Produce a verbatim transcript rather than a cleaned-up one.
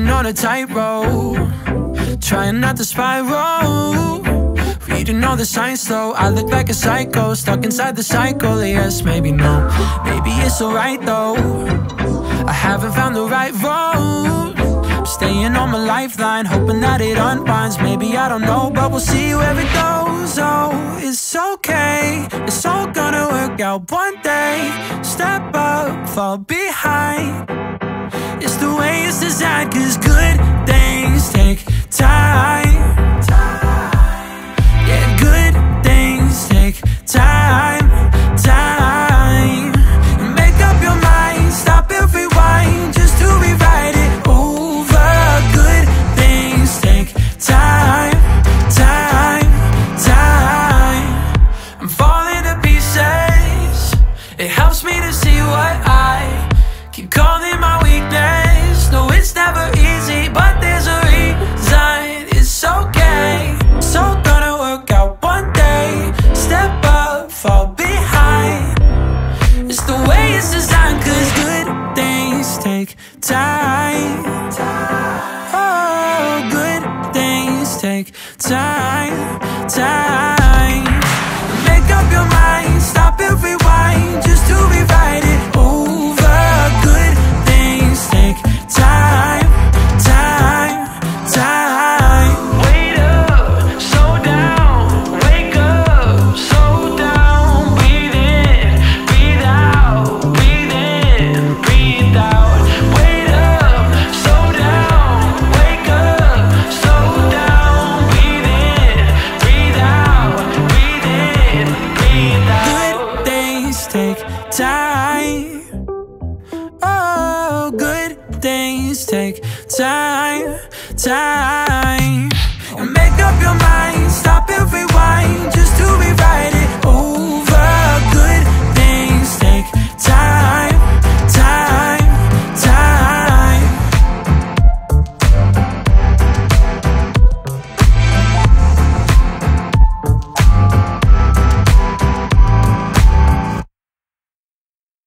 walking on a tightrope, trying not to spiral. Reading all the signs slow, I look like a psycho, stuck inside the cycle. Yes, maybe no, maybe it's alright though. I haven't found the right road, I'm staying on my lifeline, hoping that it unbinds. Maybe I don't know, but we'll see where it goes. Oh, it's okay, it's all gonna work out one day. Step up, fall behind. It's the way it's designed, cause good things take time. Yeah, good things take time, time. Make up your mind, stop and rewind, just to rewrite it over. Good things take time, time, time. I'm falling to pieces, it helps me to see what I keep calling my weakness. No, it's never easy, but there's a reason. It's okay, it's all gonna work out one day. Step up, fall behind. It's the way it's designed, cause good things take time. Oh, good things take time, time. Make up your mind, stop and rewind, just to rewrite it over. Good things take time, time, time. Wait up, slow down, wake up, slow down. Breathe in, breathe out, breathe in, breathe out. Wait up, slow down, wake up, slow down. Breathe in, breathe out, breathe in, breathe out. Good things take time. Oh, good things take time, time. And make up your mind, stop and rewind, just